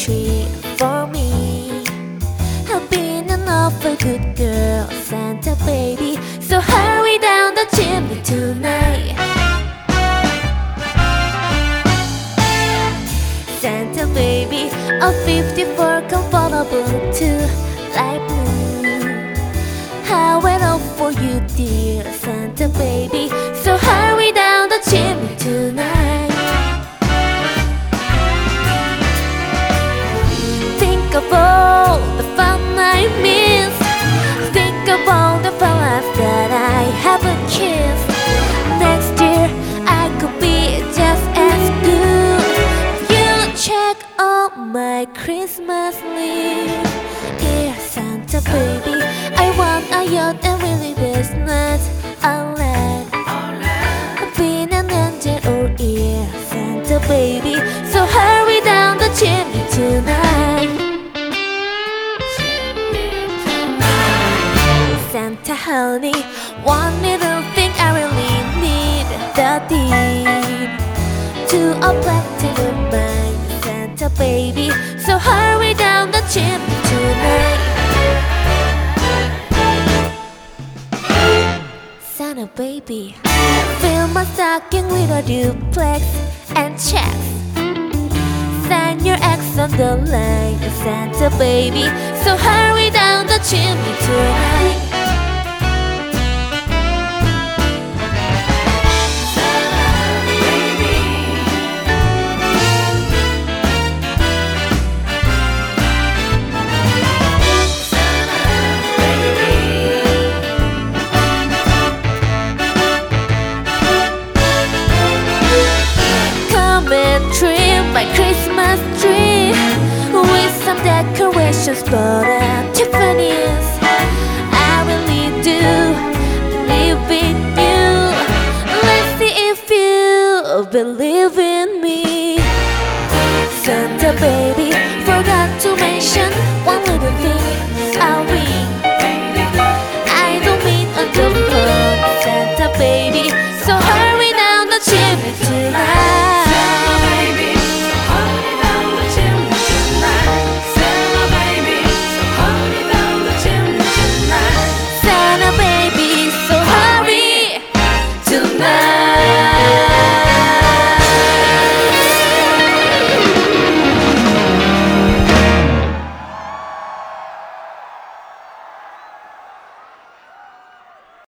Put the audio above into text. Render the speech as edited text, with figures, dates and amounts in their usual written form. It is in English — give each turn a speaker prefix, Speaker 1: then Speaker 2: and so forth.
Speaker 1: tree for me. I've been an awful good girl, Santa baby, so hurry down the chimney tonight. Santa baby, a 54 comfortable too, light blue. I wait up for you, dear Santa baby, so hurry down the chimney tonight. Think of all the fun I missed. Think of all the fun life that I haven't kissed. Next year I could be just as good. You check on my Christmas list. Dear Santa baby, I want a yacht and really business. I'll let be an angel or ear, Santa baby, so hurry down the chimney tonight. Santa honey, one little thing I really need, the deed to a platinum mine, Santa baby, so hurry down the chimney tonight. Santa baby, fill my stocking with a duplex and checks. Sign your ex on the line, Santa baby, so hurry down the chimney tonight. Trim my Christmas tree with some decorations bought at Tiffany's. I really do believe in you. Let's see if you believe in me. Santa baby, forgot to mention one little thing. I'll ring